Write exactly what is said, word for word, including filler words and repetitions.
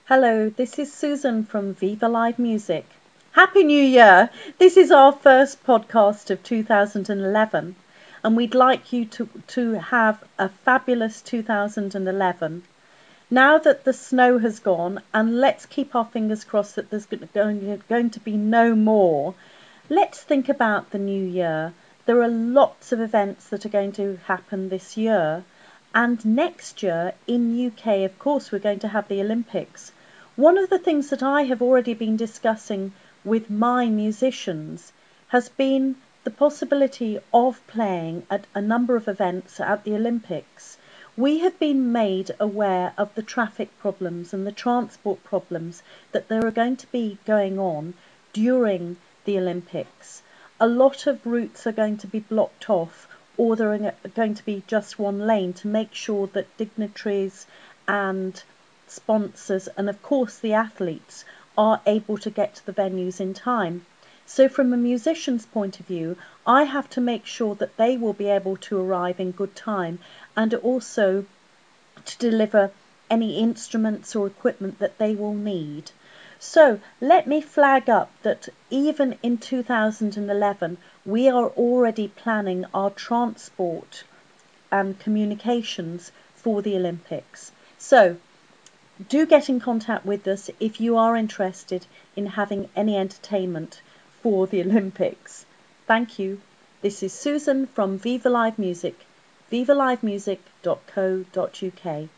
Hello, this is Susan from Viva Live Music. Happy New Year! This is our first podcast of two thousand eleven, and we'd like you to, to have a fabulous two thousand eleven. Now that the snow has gone, and let's keep our fingers crossed that there's going, going to be no more, let's think about the new year. There are lots of events that are going to happen this year. And next year in U K, of course, we're going to have the Olympics. One of the things that I have already been discussing with my musicians has been the possibility of playing at a number of events at the Olympics. We have been made aware of the traffic problems and the transport problems that there are going to be going on during the Olympics. A lot of routes are going to be blocked off, or there are going to be just one lane to make sure that dignitaries and sponsors and of course the athletes are able to get to the venues in time. So from a musician's point of view, I have to make sure that they will be able to arrive in good time and also to deliver any instruments or equipment that they will need. So let me flag up that even in two thousand eleven, we are already planning our transport and communications for the Olympics. So do get in contact with us if you are interested in having any entertainment for the Olympics. Thank you. This is Susan from Viva Live Music, viva live music dot co dot uk.